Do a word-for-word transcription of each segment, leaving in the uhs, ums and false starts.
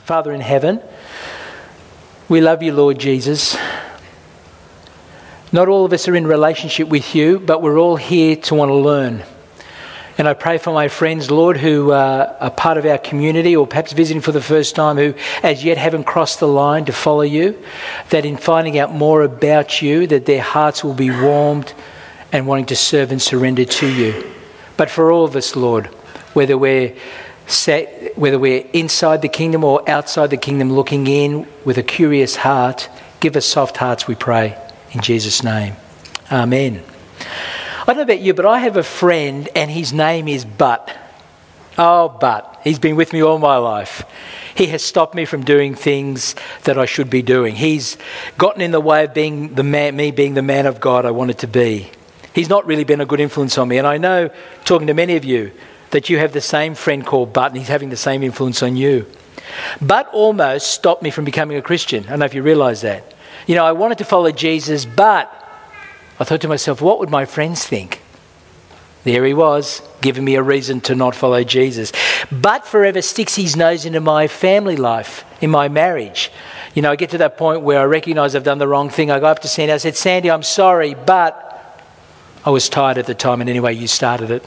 Father in heaven, we love you, Lord Jesus. Not all of us are in relationship with you, but we're all here to want to learn. And I pray for my friends, Lord, who uh, are part of our community or perhaps visiting for the first time, who as yet haven't crossed the line to follow you, that in finding out more about you, that their hearts will be warmed and wanting to serve and surrender to you. But for all of us, Lord, whether we're set, whether we're inside the kingdom or outside the kingdom looking in with a curious heart, give us soft hearts, we pray, in Jesus' name. Amen. I don't know about you, but I have a friend and his name is Butt. Oh, Butt. He's been with me all my life. He has stopped me from doing things that I should be doing. He's gotten in the way of being the man, me being the man of God I wanted to be. He's not really been a good influence on me. And I know, talking to many of you, that you have the same friend called Butt and he's having the same influence on you. Butt almost stopped me from becoming a Christian. I don't know if you realise that. You know, I wanted to follow Jesus, but I thought to myself, what would my friends think? There he was, giving me a reason to not follow Jesus. But forever sticks his nose into my family life, in my marriage. You know, I get to that point where I recognise I've done the wrong thing. I go up to Sandy, I said, Sandy, I'm sorry, but I was tired at the time, and anyway, you started it.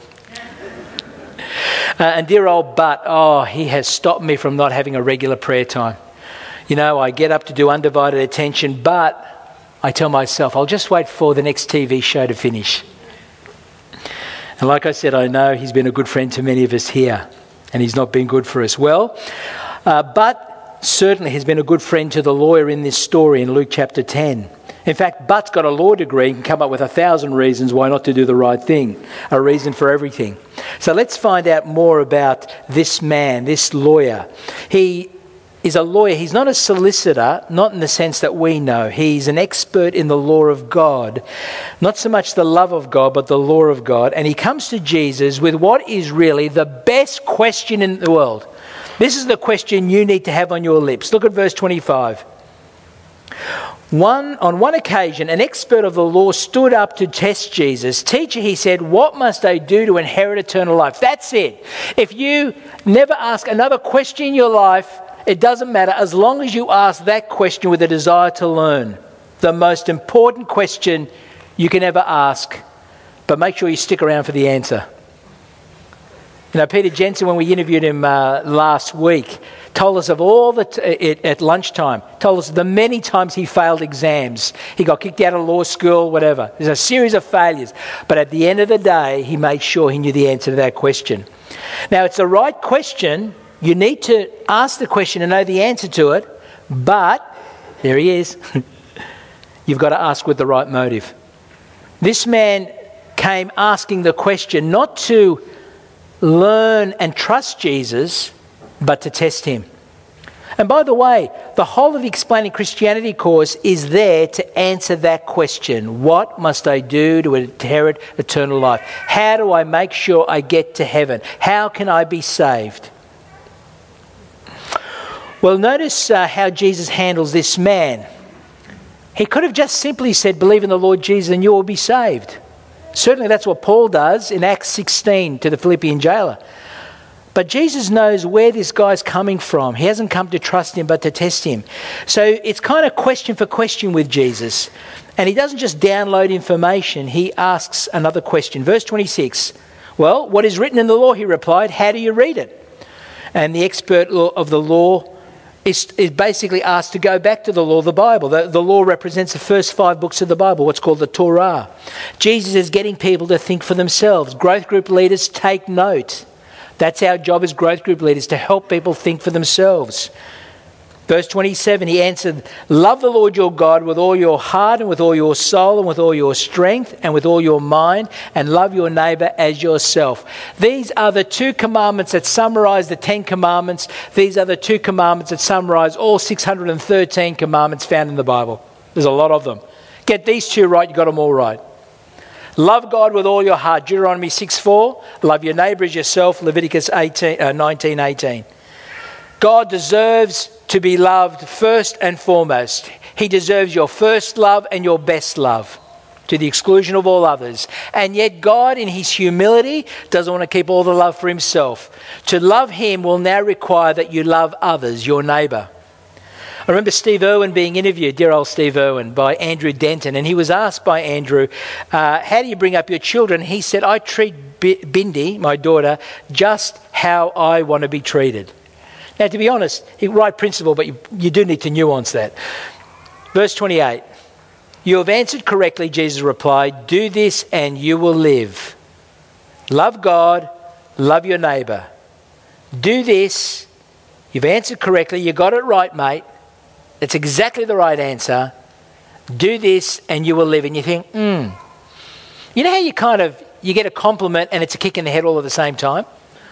Uh, and dear old Butt, oh, he has stopped me from not having a regular prayer time. You know, I get up to do undivided attention, but I tell myself, I'll just wait for the next T V show to finish. And like I said, I know he's been a good friend to many of us here, and he's not been good for us. Well, uh, but certainly has been a good friend to the lawyer in this story in Luke chapter ten. In fact, Butt's got a law degree and can come up with a thousand reasons why not to do the right thing, a reason for everything. So let's find out more about this man, this lawyer. He is a lawyer. He's not a solicitor, not in the sense that we know. He's an expert in the law of God. Not so much the love of God, but the law of God. And he comes to Jesus with what is really the best question in the world. This is the question you need to have on your lips. Look at verse twenty-five. One, on one occasion, an expert of the law stood up to test Jesus. Teacher, he said, what must I do to inherit eternal life? That's it. If you never ask another question in your life, it doesn't matter as long as you ask that question with a desire to learn. The most important question you can ever ask. But make sure you stick around for the answer. You know, Peter Jensen, when we interviewed him uh, last week, told us of all the, t- it, at lunchtime, told us the many times he failed exams. He got kicked out of law school, whatever. There's a series of failures. But at the end of the day, he made sure he knew the answer to that question. Now, it's the right question. You need to ask the question and know the answer to it, but there he is. You've got to ask with the right motive. This man came asking the question not to learn and trust Jesus, but to test him. And by the way, the whole of the Explaining Christianity course is there to answer that question. What must I do to inherit eternal life? How do I make sure I get to heaven? How can I be saved? Well, notice uh, how Jesus handles this man. He could have just simply said, believe in the Lord Jesus and you will be saved. Certainly that's what Paul does in Acts sixteen to the Philippian jailer. But Jesus knows where this guy's coming from. He hasn't come to trust him, but to test him. So it's kind of question for question with Jesus. And he doesn't just download information. He asks another question. Verse twenty-six. Well, what is written in the law, he replied. How do you read it? And the expert of the law is, is basically asked to go back to the law, the Bible. The, the law represents the first five books of the Bible, what's called the Torah. Jesus is getting people to think for themselves. Growth group leaders, take note. That's our job as growth group leaders, to help people think for themselves. Verse twenty-seven, he answered, love the Lord your God with all your heart and with all your soul and with all your strength and with all your mind, and love your neighbour as yourself. These are the two commandments that summarise the Ten Commandments. These are the two commandments that summarise all six hundred thirteen commandments found in the Bible. There's a lot of them. Get these two right, you got them all right. Love God with all your heart, Deuteronomy six four. Love your neighbour as yourself, Leviticus eighteen, uh, nineteen eighteen. God deserves to be loved first and foremost. He deserves your first love and your best love. to the exclusion of all others. And yet God, in his humility, doesn't want to keep all the love for himself. To love him will now require that you love others, your neighbour. I remember Steve Irwin being interviewed, dear old Steve Irwin, by Andrew Denton, and he was asked by Andrew, uh, how do you bring up your children? He said, I treat B- Bindi, my daughter, just how I want to be treated. Now, to be honest, right principle, but you, you do need to nuance that. Verse twenty-eight, you have answered correctly, Jesus replied, do this and you will live. Love God, love your neighbour. Do this, you've answered correctly, you got it right, mate. That's exactly the right answer. Do this and you will live. And you think, hmm. You know how you kind of, you get a compliment and it's a kick in the head all at the same time?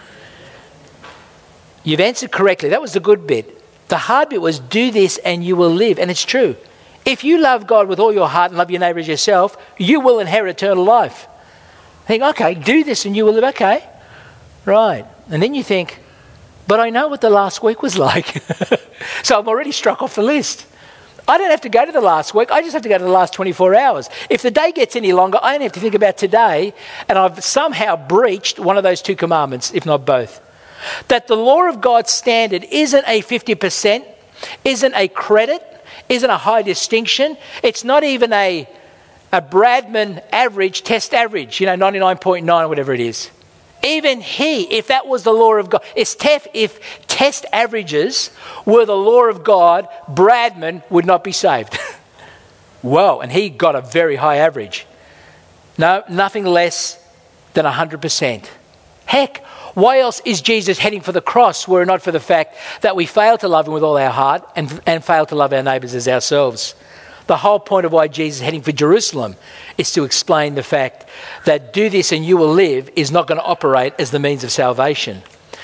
You've answered correctly. That was the good bit. The hard bit was do this and you will live. And it's true. If you love God with all your heart and love your neighbour as yourself, you will inherit eternal life. Think, okay, do this and you will live. Okay, right. And then you think, but I know what the last week was like. So I'm already struck off the list. I don't have to go to the last week. I just have to go to the last twenty-four hours. If the day gets any longer, I only have to think about today, and I've somehow breached one of those two commandments, if not both. That the law of God's standard isn't a fifty percent, isn't a credit, isn't a high distinction. It's not even a, a Bradman average, test average, you know, ninety-nine point nine or whatever it is. Even he, if that was the law of God, if test, if test averages were the law of God, Bradman would not be saved. Whoa, and he got a very high average. No, nothing less than one hundred percent. Heck, why else is Jesus heading for the cross were it not for the fact that we fail to love him with all our heart and, and fail to love our neighbours as ourselves? The whole point of why Jesus is heading for Jerusalem is to explain the fact that do this and you will live is not going to operate as the means of salvation.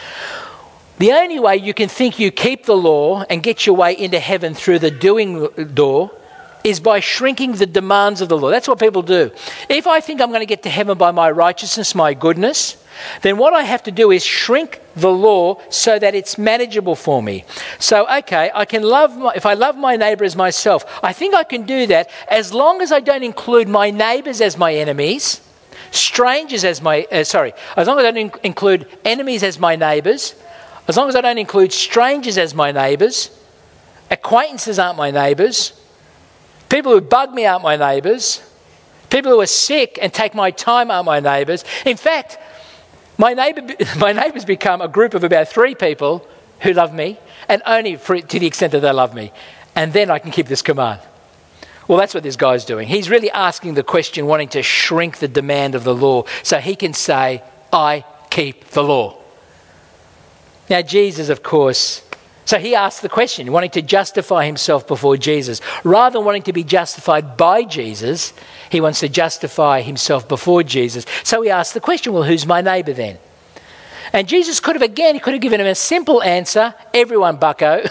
The only way you can think you keep the law and get your way into heaven through the doing door is by shrinking the demands of the law. That's what people do. If I think I'm going to get to heaven by my righteousness, my goodness, then what I have to do is shrink the law so that it's manageable for me. So, okay, I can love, my, if I love my neighbour as myself, I think I can do that as long as I don't include my neighbours as my enemies, strangers as my, uh, sorry, as long as I don't in- include enemies as my neighbours, as long as I don't include strangers as my neighbours, acquaintances aren't my neighbours, people who bug me aren't my neighbours, people who are sick and take my time aren't my neighbours. In fact, My neighbour, my neighbours become a group of about three people who love me, and only for, to the extent that they love me. And then I can keep this command. Well, that's what this guy's doing. He's really asking the question, wanting to shrink the demand of the law so he can say, I keep the law. Now, Jesus, of course, so he asked the question, wanting to justify himself before Jesus. Rather than wanting to be justified by Jesus, he wants to justify himself before Jesus. So he asked the question, well, who's my neighbour then? And Jesus could have, again, he could have given him a simple answer, everyone, bucko.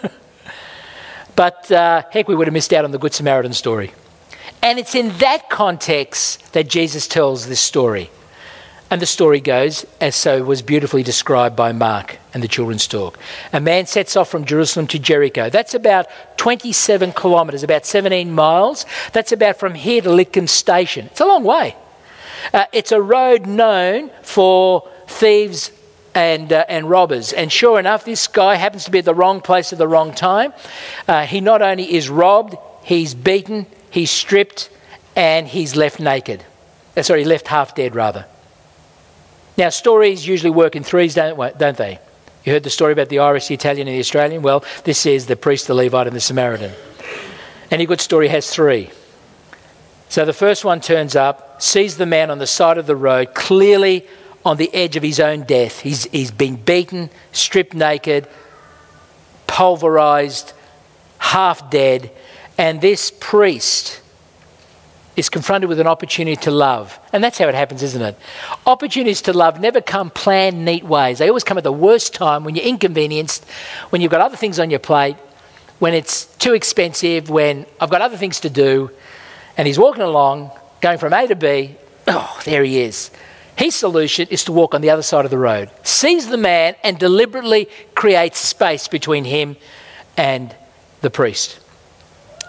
But uh, heck, we would have missed out on the Good Samaritan story. And it's in that context that Jesus tells this story. And the story goes, as so was beautifully described by Mark and the children's talk. A man sets off from Jerusalem to Jericho. That's about twenty-seven kilometres, about seventeen miles. That's about from here to Litcombe Station. It's a long way. Uh, it's a road known for thieves and uh, and robbers. And sure enough, this guy happens to be at the wrong place at the wrong time. Uh, he not only is robbed, he's beaten, he's stripped, and he's left naked. Uh, sorry, left half dead, rather. Now, stories usually work in threes, don't, don't they? You heard the story about the Irish, the Italian and the Australian? Well, this is the priest, the Levite and the Samaritan. Any good story has three. So the first one turns up, sees the man on the side of the road, clearly on the edge of his own death. He's, he's been beaten, stripped naked, pulverised, half dead. And this priest is confronted with an opportunity to love. And that's how it happens, isn't it? Opportunities to love never come planned, neat ways. They always come at the worst time, when you're inconvenienced, when you've got other things on your plate, when it's too expensive, when I've got other things to do. And he's walking along, going from A to B. Oh, there he is. His solution is to walk on the other side of the road. Sees the man and deliberately creates space between him and the priest.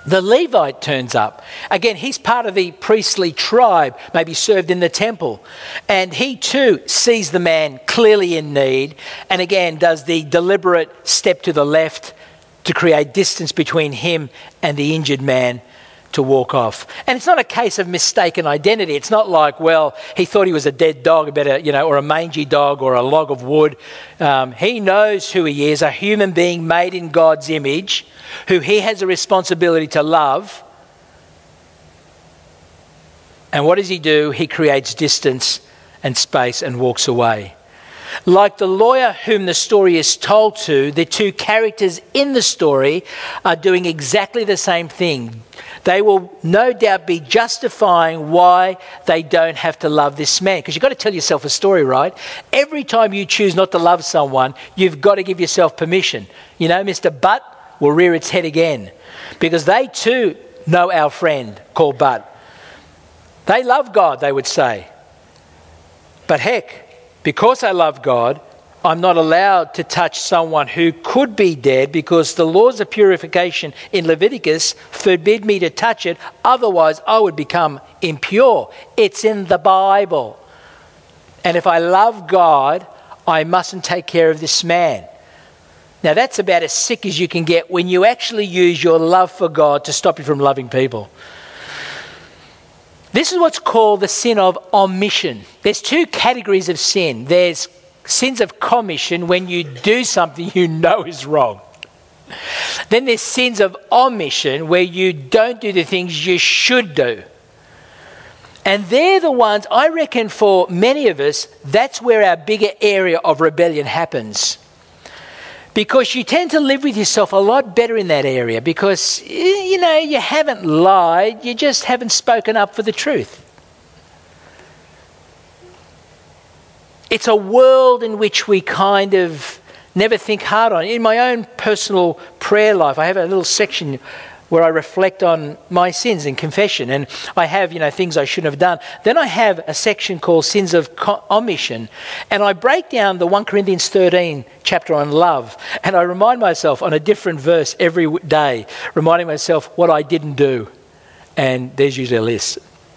The Levite turns up. Again, he's part of the priestly tribe, maybe served in the temple. And he too sees the man clearly in need, and again does the deliberate step to the left to create distance between him and the injured man to walk off. And it's not a case of mistaken identity. It's not like, well, he thought he was a dead dog, a better, you know, or a mangy dog or a log of wood. Um, he knows who he is, a human being made in God's image, who he has a responsibility to love. And what does he do? He creates distance and space and walks away. Like the lawyer whom the story is told to, the two characters in the story are doing exactly the same thing. They will no doubt be justifying why they don't have to love this man. Because you've got to tell yourself a story, right? Every time you choose not to love someone, you've got to give yourself permission. You know, Mister Butt will rear its head again. Because they too know our friend called Butt. They love God, they would say. But heck, because I love God, I'm not allowed to touch someone who could be dead because the laws of purification in Leviticus forbid me to touch it. Otherwise, I would become impure. It's in the Bible. And if I love God, I mustn't take care of this man. Now, that's about as sick as you can get when you actually use your love for God to stop you from loving people. This is what's called the sin of omission. There's two categories of sin. There's sins of commission, when you do something you know is wrong. Then there's sins of omission, where you don't do the things you should do. And they're the ones, I reckon for many of us, that's where our bigger area of rebellion happens. Because you tend to live with yourself a lot better in that area because, you know, you haven't lied, you just haven't spoken up for the truth. It's a world in which we kind of never think hard on. In my own personal prayer life, I have a little section where I reflect on my sins and confession, and I have, you know, things I shouldn't have done. Then I have a section called sins of omission, and I break down the First Corinthians thirteen chapter on love, and I remind myself on a different verse every day, reminding myself what I didn't do, and there's usually a list.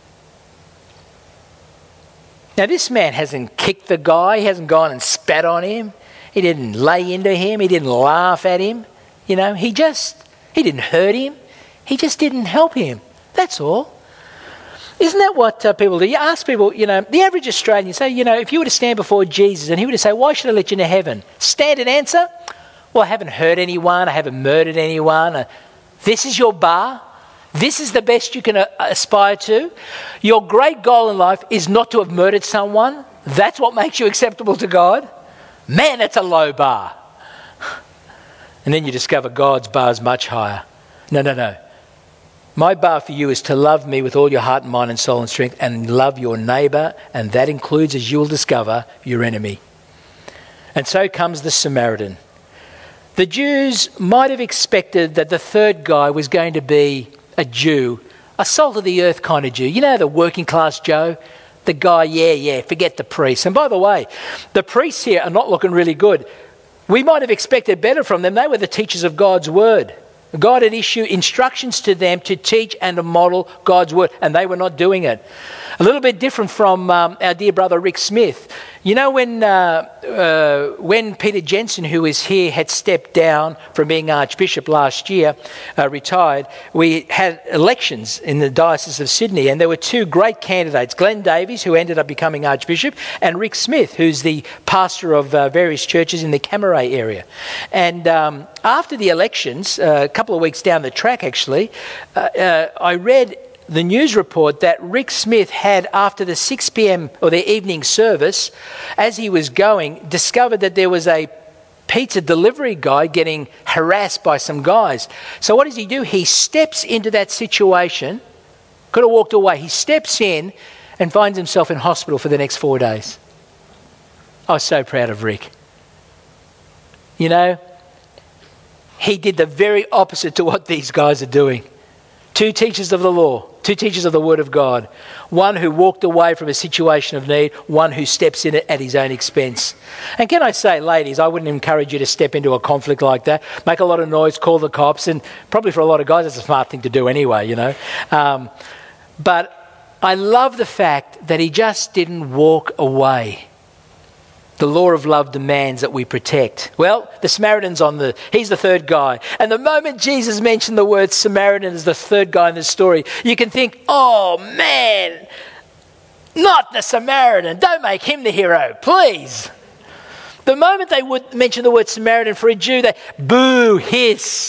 Now, this man hasn't kicked the guy. He hasn't gone and spat on him. He didn't lay into him. He didn't laugh at him. You know, he just, he didn't hurt him. He just didn't help him. That's all. Isn't that what uh, people do? You ask people, you know, the average Australian, you say, you know, if you were to stand before Jesus and he were to say, why should I let you into heaven? Standard answer, well, I haven't hurt anyone. I haven't murdered anyone. Uh, this is your bar. This is the best you can uh, aspire to. Your great goal in life is not to have murdered someone. That's what makes you acceptable to God. Man, that's a low bar. And then you discover God's bar is much higher. No, no, no. My bar for you is to love me with all your heart and mind and soul and strength and love your neighbour, and that includes, as you will discover, your enemy. And so comes the Samaritan. The Jews might have expected that the third guy was going to be a Jew, a salt of the earth kind of Jew. You know, the working class Joe? The guy, yeah, yeah, forget the priests. And by the way, the priests here are not looking really good. We might have expected better from them. They were the teachers of God's word. God had issued instructions to them to teach and to model God's word, and they were not doing it. A little bit different from um, our dear brother Rick Smith. You know, when uh, uh, when Peter Jensen, who is here, had stepped down from being Archbishop last year, uh, retired, we had elections in the Diocese of Sydney, and there were two great candidates, Glenn Davies, who ended up becoming Archbishop, and Rick Smith, who's the pastor of uh, various churches in the Camaray area. And um, after the elections, uh, a couple of weeks down the track actually, uh, uh, I read the news report that Rick Smith had, after the six p.m. or the evening service, as he was going, discovered that there was a pizza delivery guy getting harassed by some guys. So what does he do? He steps into that situation, could have walked away. He steps in and finds himself in hospital for the next four days. I was so proud of Rick. You know, he did the very opposite to what these guys are doing. Two teachers of the law, two teachers of the word of God. One who walked away from a situation of need, one who steps in it at his own expense. And can I say, ladies, I wouldn't encourage you to step into a conflict like that. Make a lot of noise, call the cops, and probably for a lot of guys, that's a smart thing to do anyway, you know. Um, but I love the fact that he just didn't walk away. The law of love demands that we protect. Well, the Samaritan's on the, he's the third guy. And the moment Jesus mentioned the word Samaritan as the third guy in the story, you can think, oh man, not the Samaritan. Don't make him the hero, please. The moment they would mention the word Samaritan for a Jew, they boo, hiss.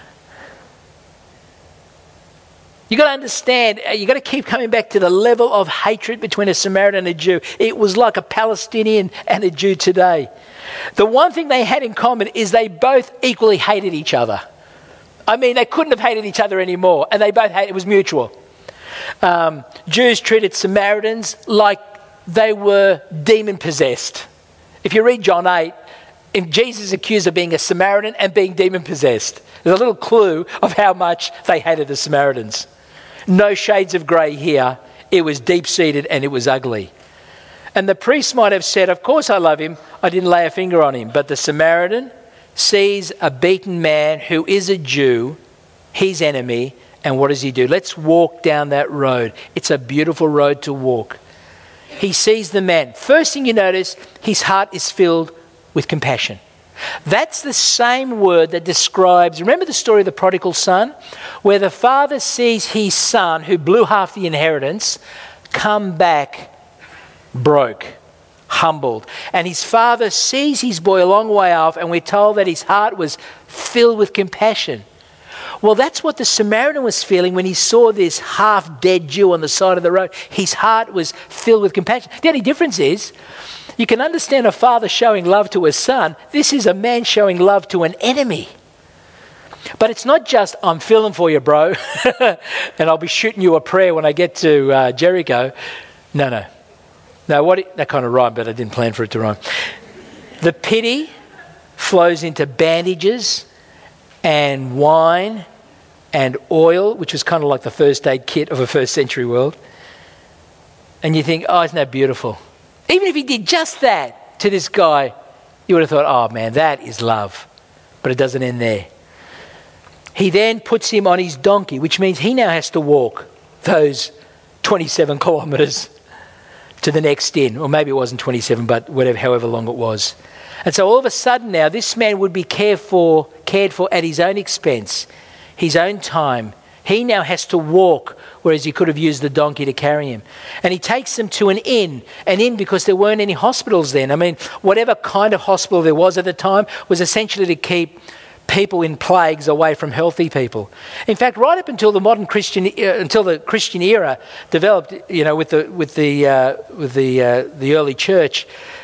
You've got to understand, you've got to keep coming back to the level of hatred between a Samaritan and a Jew. It was like a Palestinian and a Jew today. The one thing they had in common is they both equally hated each other. I mean, they couldn't have hated each other anymore, and they both hated, it was mutual. Um, Jews treated Samaritans like they were demon-possessed. If you read John eight, Jesus is accused of being a Samaritan and being demon-possessed. There's a little clue of how much they hated the Samaritans. No shades of grey here. It was deep-seated and it was ugly. And the priest might have said, of course I love him. I didn't lay a finger on him. But the Samaritan sees a beaten man who is a Jew, his enemy, and what does he do? Let's walk down that road. It's a beautiful road to walk. He sees the man. First thing you notice, his heart is filled with compassion. That's the same word that describes, remember the story of the prodigal son? Where the father sees his son, who blew half the inheritance, come back broke, humbled. And his father sees his boy a long way off, and we're told that his heart was filled with compassion. Well, that's what the Samaritan was feeling when he saw this half-dead Jew on the side of the road. His heart was filled with compassion. The only difference is, you can understand a father showing love to his son. This is a man showing love to an enemy. But it's not just, I'm feeling for you, bro, and I'll be shooting you a prayer when I get to uh, Jericho. No, no. No, what it, that kind of rhymed, but I didn't plan for it to rhyme. The pity flows into bandages and wine and oil, which was kind of like the first aid kit of a first century world. And you think, oh, isn't that beautiful? Even if he did just that to this guy, you would have thought, oh man, that is love. But it doesn't end there. He then puts him on his donkey, which means he now has to walk those twenty-seven kilometres to the next inn. Or maybe it wasn't twenty-seven, but whatever, however long it was. And so all of a sudden now, this man would be cared for, cared for at his own expense, his own time. He now has to walk, whereas he could have used the donkey to carry him. And he takes them to an inn, an inn because there weren't any hospitals then. I mean, whatever kind of hospital there was at the time was essentially to keep people in plagues away from healthy people. In fact, right up until the modern Christian, uh, until the Christian era developed, you know, with the with the uh, with the uh, the early church,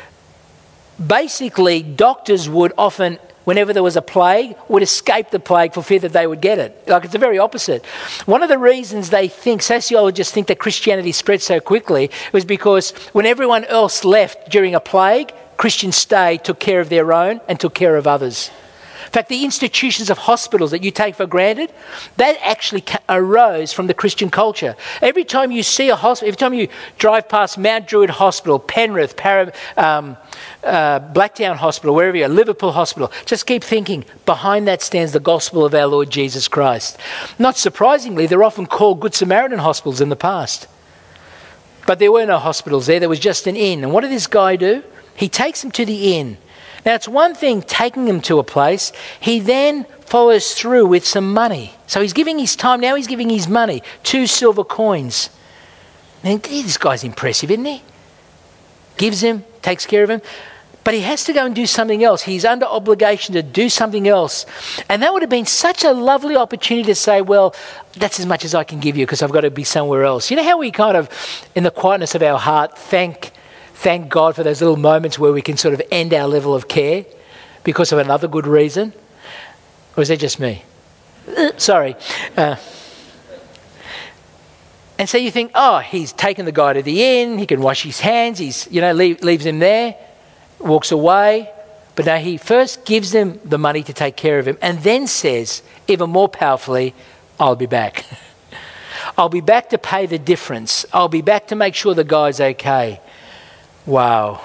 basically doctors would often, whenever there was a plague, would escape the plague for fear that they would get it. Like, it's the very opposite. One of the reasons they think, sociologists think that Christianity spread so quickly was because when everyone else left during a plague, Christians stayed, took care of their own and took care of others. In fact, the institutions of hospitals that you take for granted, that actually arose from the Christian culture. Every time you see a hospital, every time you drive past Mount Druitt Hospital, Penrith, Para, um, uh, Blacktown Hospital, wherever you are, Liverpool Hospital, just keep thinking, behind that stands the gospel of our Lord Jesus Christ. Not surprisingly, they're often called Good Samaritan hospitals in the past. But there were no hospitals there, there was just an inn. And what did this guy do? He takes them to the inn. Now, it's one thing taking him to a place. He then follows through with some money. So he's giving his time. Now he's giving his money. Two silver coins. And this guy's impressive, isn't he? Gives him, takes care of him. But he has to go and do something else. He's under obligation to do something else. And that would have been such a lovely opportunity to say, well, that's as much as I can give you because I've got to be somewhere else. You know how we kind of, in the quietness of our heart, thank Thank God for those little moments where we can sort of end our level of care because of another good reason? Or is that just me? Uh, sorry. Uh, and so you think, oh, he's taken the guy to the inn, he can wash his hands, he's, you know, leave, leaves him there, walks away. But now he first gives them the money to take care of him and then says, even more powerfully, I'll be back. I'll be back to pay the difference. I'll be back to make sure the guy's okay. Wow.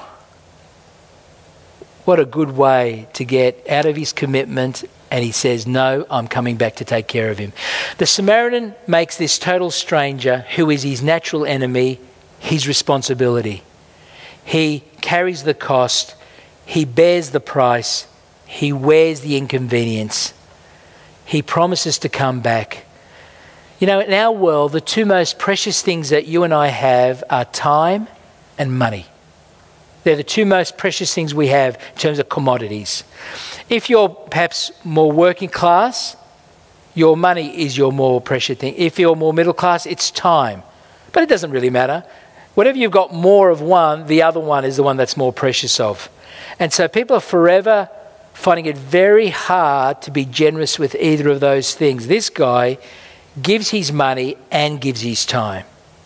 What a good way to get out of his commitment. And he says, no, I'm coming back to take care of him. The Samaritan makes this total stranger, who is his natural enemy, his responsibility. He carries the cost. He bears the price. He wears the inconvenience. He promises to come back. You know, in our world, the two most precious things that you and I have are time and money. They're the two most precious things we have in terms of commodities. If you're perhaps more working class, your money is your more precious thing. If you're more middle class, it's time. But it doesn't really matter. Whatever you've got more of one, the other one is the one that's more precious of. And so people are forever finding it very hard to be generous with either of those things. This guy gives his money and gives his time.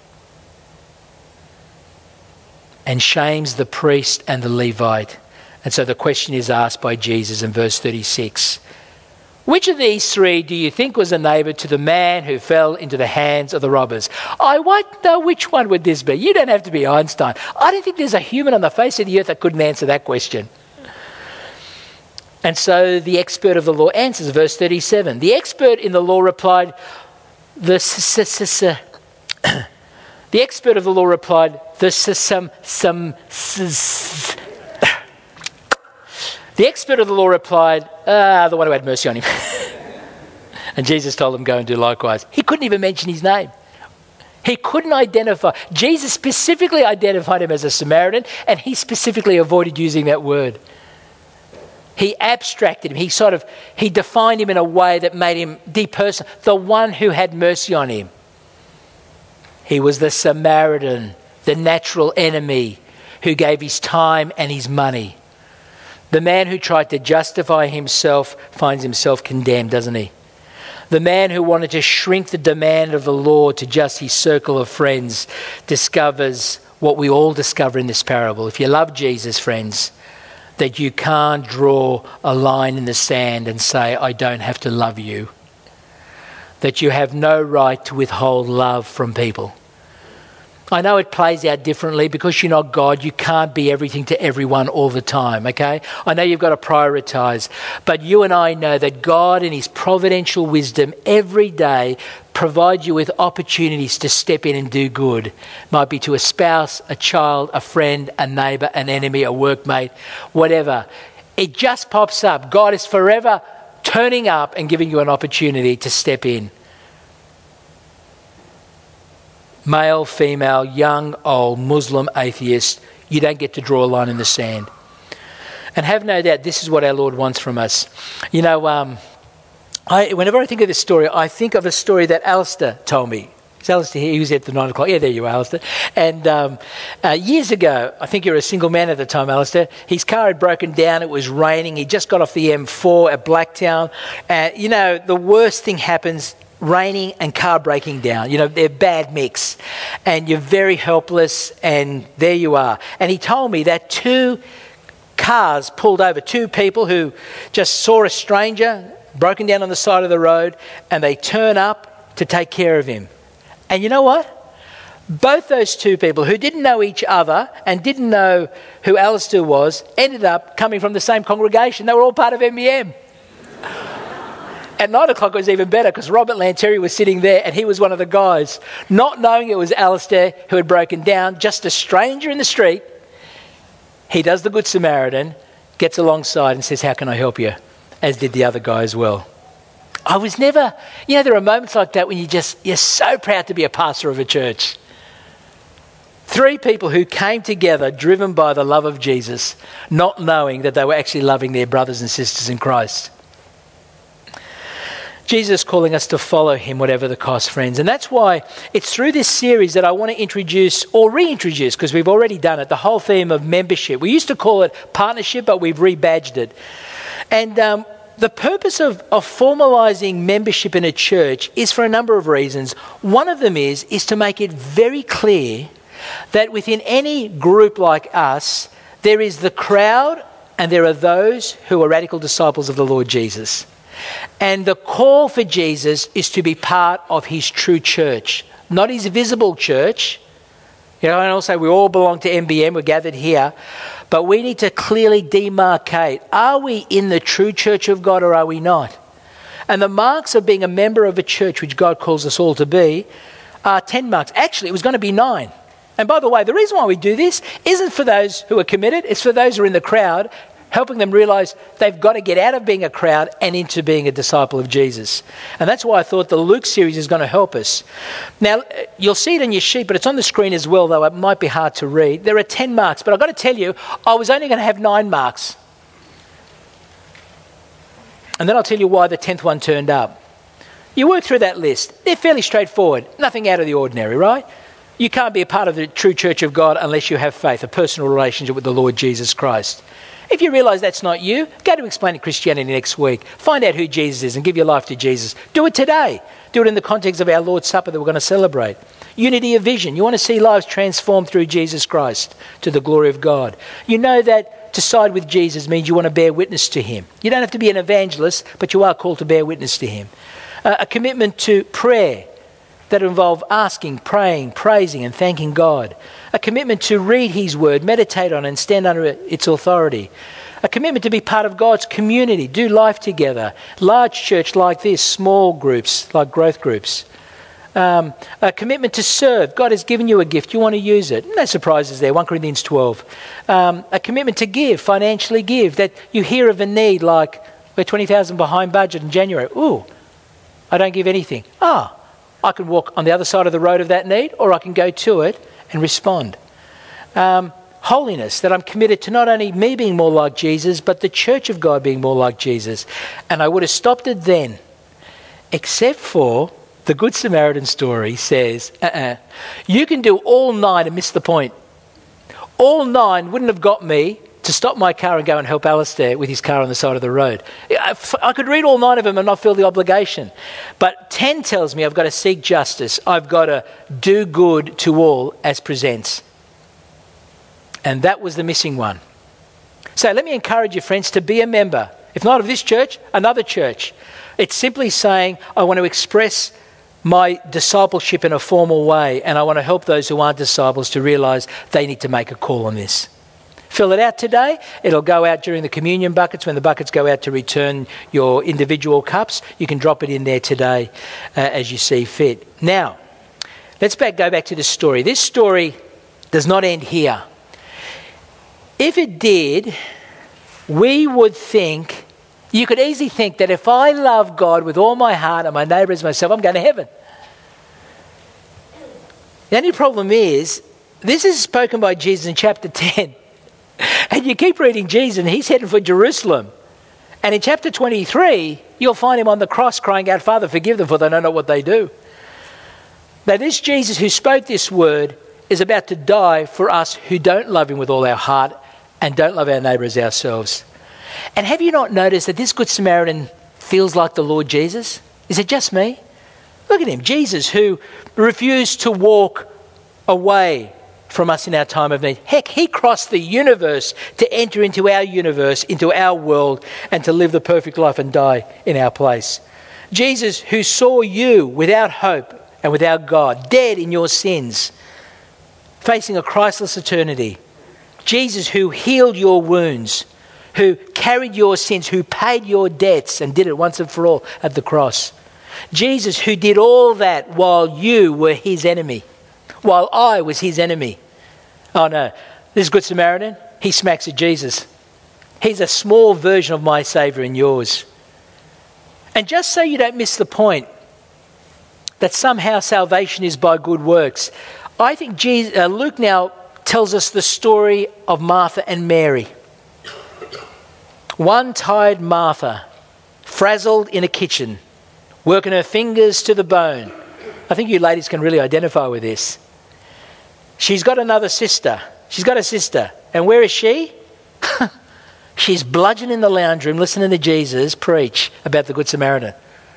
And shames the priest and the Levite. And so the question is asked by Jesus in verse thirty-six. Which of these three do you think was a neighbour to the man who fell into the hands of the robbers? I wonder which one would this be. You don't have to be Einstein. I don't think there's a human on the face of the earth that couldn't answer that question. And so the expert of the law answers, verse thirty-seven. The expert in the law replied, the The expert of the law replied, the some some The expert of the law replied, ah, the one who had mercy on him. And Jesus told him, go and do likewise. He couldn't even mention his name. He couldn't identify. Jesus specifically identified him as a Samaritan, and he specifically avoided using that word. He abstracted him. He sort of, he defined him in a way that made him depersonal. The one who had mercy on him. He was the Samaritan, the natural enemy who gave his time and his money. The man who tried to justify himself finds himself condemned, doesn't he? The man who wanted to shrink the demand of the law to just his circle of friends discovers what we all discover in this parable. If you love Jesus, friends, that you can't draw a line in the sand and say, I don't have to love you. That you have no right to withhold love from people. I know it plays out differently because you're not God. You can't be everything to everyone all the time, okay? I know you've got to prioritise. But you and I know that God in his providential wisdom every day provides you with opportunities to step in and do good. Might be to a spouse, a child, a friend, a neighbour, an enemy, a workmate, whatever. It just pops up. God is forever turning up and giving you an opportunity to step in. Male, female, young, old, Muslim, atheist, you don't get to draw a line in the sand. And have no doubt this is what our Lord wants from us. You know, um, I, whenever I think of this story, I think of a story that Alistair told me. Is Alistair here? He was at the nine o'clock. Yeah, there you are, Alistair. And um, uh, years ago, I think you were a single man at the time, Alistair, his car had broken down. It was raining. He just got off the M four at Blacktown. And, you know, the worst thing happens, raining and car breaking down. You know, they're bad mix. And you're very helpless, and there you are. And he told me that two cars pulled over, two people who just saw a stranger broken down on the side of the road, and they turn up to take care of him. And you know what? Both those two people who didn't know each other and didn't know who Alistair was ended up coming from the same congregation. They were all part of M B M. At nine o'clock it was even better because Robert Lanterry was sitting there and he was one of the guys. Not knowing it was Alistair who had broken down, just a stranger in the street, he does the Good Samaritan, gets alongside and says, how can I help you? As did the other guy as well. I was never, you know, there are moments like that when you just, you're so proud to be a pastor of a church. Three people who came together driven by the love of Jesus, not knowing that they were actually loving their brothers and sisters in Christ. Jesus is calling us to follow him, whatever the cost, friends. And that's why it's through this series that I want to introduce or reintroduce, because we've already done it, the whole theme of membership. We used to call it partnership, but we've rebadged it. And um, the purpose of, of formalising membership in a church is for a number of reasons. One of them is, is to make it very clear that within any group like us, there is the crowd and there are those who are radical disciples of the Lord Jesus. And the call for Jesus is to be part of his true church, not his visible church. You know, and also we all belong to M B M, we're gathered here. But we need to clearly demarcate. Are we in the true church of God or are we not? And the marks of being a member of a church, which God calls us all to be, are ten marks. Actually, it was going to be nine. And by the way, the reason why we do this isn't for those who are committed. It's for those who are in the crowd, helping them realise they've got to get out of being a crowd and into being a disciple of Jesus. And that's why I thought the Luke series is going to help us. Now, you'll see it in your sheet, but it's on the screen as well, though it might be hard to read. There are ten marks, but I've got to tell you, I was only going to have nine marks. And then I'll tell you why the tenth one turned up. You work through that list. They're fairly straightforward. Nothing out of the ordinary, right? You can't be a part of the true church of God unless you have faith, a personal relationship with the Lord Jesus Christ. If you realise that's not you, go to Explaining Christianity next week. Find out who Jesus is and give your life to Jesus. Do it today. Do it in the context of our Lord's Supper that we're going to celebrate. Unity of vision. You want to see lives transformed through Jesus Christ to the glory of God. You know that to side with Jesus means you want to bear witness to him. You don't have to be an evangelist, but you are called to bear witness to him. Uh, a commitment to prayer that involve asking, praying, praising and thanking God. A commitment to read his word, meditate on it and stand under its authority. A commitment to be part of God's community, do life together. Large church like this, small groups like growth groups. Um, a commitment to serve. God has given you a gift, you want to use it. No surprises there, First Corinthians twelve. Um, a commitment to give, financially give, that you hear of a need like we're twenty thousand behind budget in January. Ooh, I don't give anything. Ah, I can walk on the other side of the road of that need, or I can go to it and respond. Um, holiness, that I'm committed to not only me being more like Jesus, but the church of God being more like Jesus. And I would have stopped it then, except for the Good Samaritan story says, uh-uh, you can do all nine and miss the point. All nine wouldn't have got me to stop my car and go and help Alistair with his car on the side of the road. I could read all nine of them and not feel the obligation. But ten tells me I've got to seek justice. I've got to do good to all as presents. And that was the missing one. So let me encourage you, friends, to be a member. If not of this church, another church. It's simply saying, I want to express my discipleship in a formal way, and I want to help those who aren't disciples to realise they need to make a call on this. Fill it out today. It'll go out during the communion buckets. When the buckets go out to return your individual cups, you can drop it in there today uh, as you see fit. Now, let's back, go back to this story. This story does not end here. If it did, we would think, you could easily think that if I love God with all my heart and my neighbour as myself, I'm going to heaven. The only problem is, this is spoken by Jesus in chapter ten. And you keep reading Jesus and he's heading for Jerusalem. And in chapter twenty-three, you'll find him on the cross crying out, Father, forgive them for they don't know what they do. Now this Jesus who spoke this word is about to die for us who don't love him with all our heart and don't love our neighbour as ourselves. And have you not noticed that this Good Samaritan feels like the Lord Jesus? Is it just me? Look at him, Jesus, who refused to walk away from us in our time of need. Heck, he crossed the universe to enter into our universe, into our world, and to live the perfect life and die in our place. Jesus, who saw you without hope and without God, dead in your sins, facing a Christless eternity. Jesus, who healed your wounds, who carried your sins, who paid your debts and did it once and for all at the cross. Jesus, who did all that while you were his enemy, while I was his enemy. Oh no, this Good Samaritan, he smacks at Jesus. He's a small version of my Saviour and yours. And just so you don't miss the point that somehow salvation is by good works, I think Jesus, uh, Luke now tells us the story of Martha and Mary. One tired Martha, frazzled in a kitchen, working her fingers to the bone. I think you ladies can really identify with this. She's got another sister. She's got a sister. And where is she? She's bludgeoned in the lounge room listening to Jesus preach about the Good Samaritan.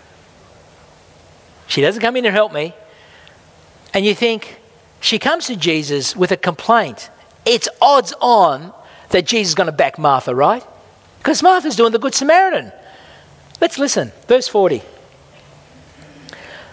She doesn't come in and help me. And you think, she comes to Jesus with a complaint. It's odds on that Jesus is going to back Martha, right? Because Martha's doing the Good Samaritan. Let's listen. Verse forty.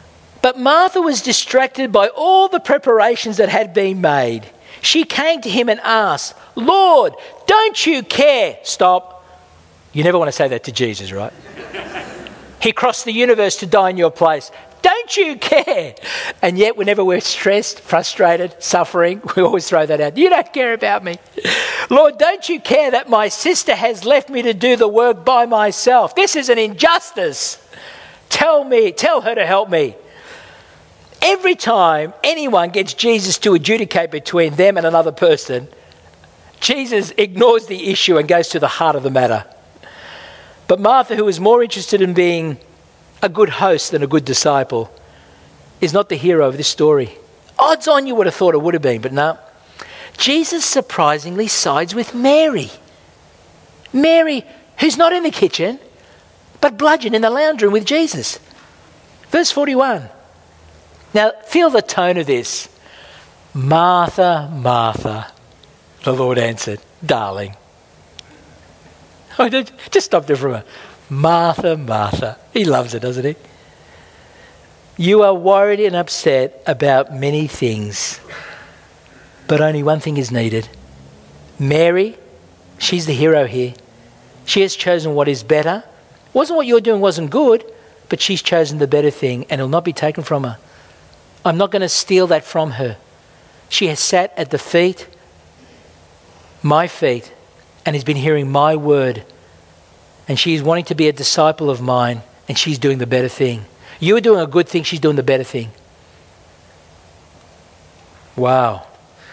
But Martha was distracted by all the preparations that had been made. She came to him and asked, Lord, don't you care? Stop. You never want to say that to Jesus, right? He crossed the universe to die in your place. Don't you care? And yet whenever we're stressed, frustrated, suffering, we always throw that out. You don't care about me. Lord, don't you care that my sister has left me to do the work by myself? This is an injustice. Tell me, tell her to help me. Every time anyone gets Jesus to adjudicate between them and another person, Jesus ignores the issue and goes to the heart of the matter. But Martha, who is more interested in being a good host than a good disciple, is not the hero of this story. Odds on you would have thought it would have been, but no. Jesus surprisingly sides with Mary. Mary, who's not in the kitchen, but bludgeoned in the lounge room with Jesus. Verse forty-one. Now, feel the tone of this. Martha, Martha, the Lord answered, darling. Oh, just stop there for a moment. Martha, Martha. He loves it, doesn't he? You are worried and upset about many things, but only one thing is needed. Mary, she's the hero here. She has chosen what is better. Wasn't what you're doing wasn't good, but she's chosen the better thing, and it'll not be taken from her. I'm not going to steal that from her. She has sat at the feet, my feet, and has been hearing my word. And she is wanting to be a disciple of mine, and she's doing the better thing. You are doing a good thing, she's doing the better thing. Wow.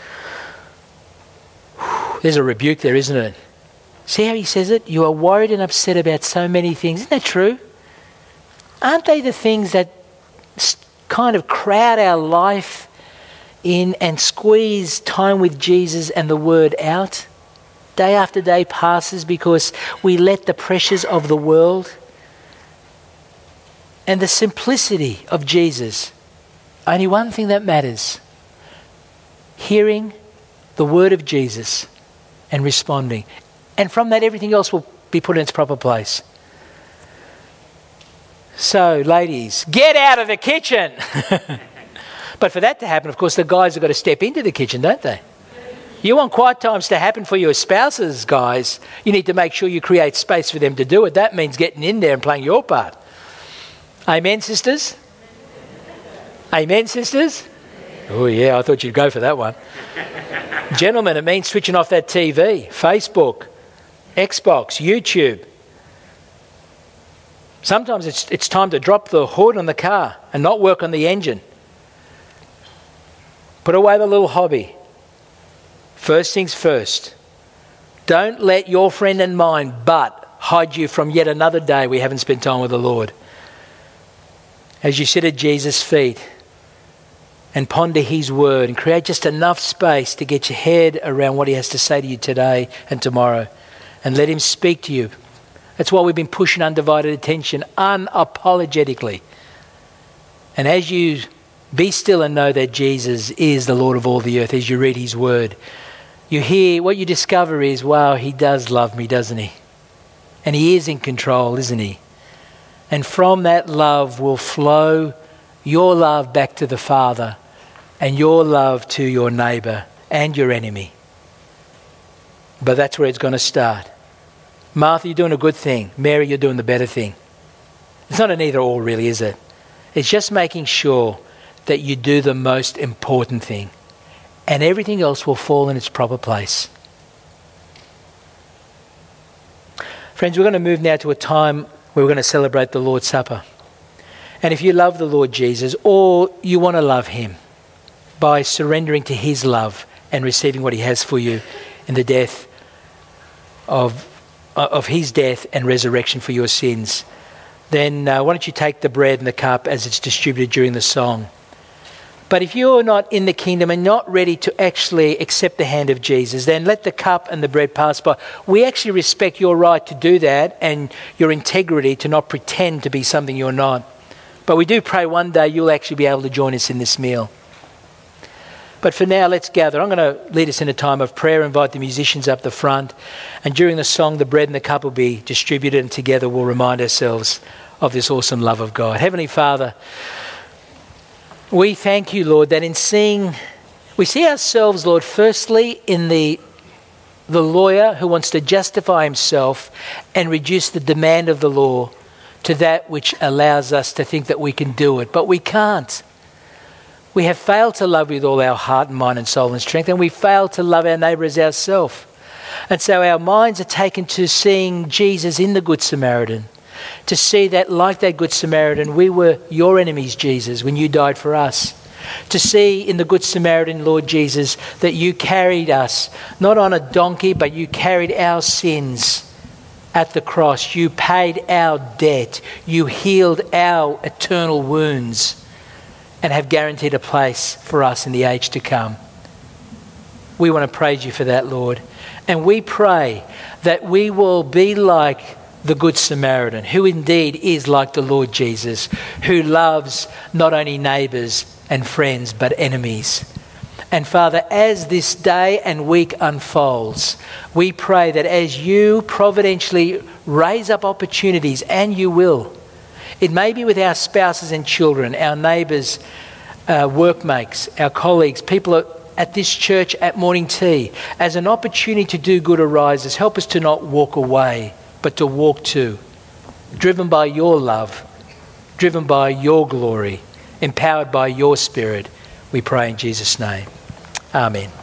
There's a rebuke there, isn't it? See how he says it? You are worried and upset about so many things. Isn't that true? Aren't they the things that kind of crowd our life in and squeeze time with Jesus and the word out? Day after day passes because we let the pressures of the world and the simplicity of Jesus. Only one thing that matters. Hearing the word of Jesus and responding. And from that, everything else will be put in its proper place. So, ladies, get out of the kitchen. But for that to happen, of course, the guys have got to step into the kitchen, don't they? You want quiet times to happen for your spouses, guys. You need to make sure you create space for them to do it. That means getting in there and playing your part. Amen, sisters? Amen, sisters? Oh, yeah, I thought you'd go for that one. Gentlemen, it means switching off that T V, Facebook, Xbox, YouTube. Sometimes it's it's time to drop the hood on the car and not work on the engine. Put away the little hobby. First things first. Don't let your friend and mine but hide you from yet another day we haven't spent time with the Lord. As you sit at Jesus' feet and ponder his word and create just enough space to get your head around what he has to say to you today and tomorrow, and let him speak to you. That's why we've been pushing undivided attention unapologetically. And as you be still and know that Jesus is the Lord of all the earth, as you read his word, you hear, what you discover is, wow, he does love me, doesn't he? And he is in control, isn't he? And from that love will flow your love back to the Father and your love to your neighbour and your enemy. But that's where it's going to start. Martha, you're doing a good thing. Mary, you're doing the better thing. It's not an either or really, is it? It's just making sure that you do the most important thing. And everything else will fall in its proper place. Friends, we're going to move now to a time where we're going to celebrate the Lord's Supper. And if you love the Lord Jesus, or you want to love him by surrendering to his love and receiving what he has for you in the death of, of his death and resurrection for your sins, then uh, why don't you take the bread and the cup as it's distributed during the song. But if you're not in the kingdom and not ready to actually accept the hand of Jesus, then let the cup and the bread pass by. We actually respect your right to do that and your integrity to not pretend to be something you're not. But we do pray one day you'll actually be able to join us in this meal. But for now, let's gather. I'm going to lead us in a time of prayer, invite the musicians up the front. And during the song, the bread and the cup will be distributed, and together we'll remind ourselves of this awesome love of God. Heavenly Father, We thank you, Lord, that in seeing, we see ourselves, Lord, firstly in the the lawyer who wants to justify himself and reduce the demand of the law to that which allows us to think that we can do it. But we can't. We have failed to love with all our heart and mind and soul and strength, and we fail to love our neighbour as ourselves. And so our minds are taken to seeing Jesus in the Good Samaritan, to see that like that Good Samaritan, we were your enemies, Jesus, when you died for us. To see in the Good Samaritan, Lord Jesus, that you carried us, not on a donkey, but you carried our sins at the cross. You paid our debt. You healed our eternal wounds and have guaranteed a place for us in the age to come. We want to praise you for that, Lord. And we pray that we will be like the Good Samaritan, who indeed is like the Lord Jesus, who loves not only neighbours and friends, but enemies. And Father, as this day and week unfolds, we pray that as you providentially raise up opportunities, and you will, it may be with our spouses and children, our neighbours, uh, workmates, our colleagues, people at this church at morning tea, as an opportunity to do good arises. Help us to not walk away, but to walk to, driven by your love, driven by your glory, empowered by your Spirit. We pray in Jesus' name. Amen.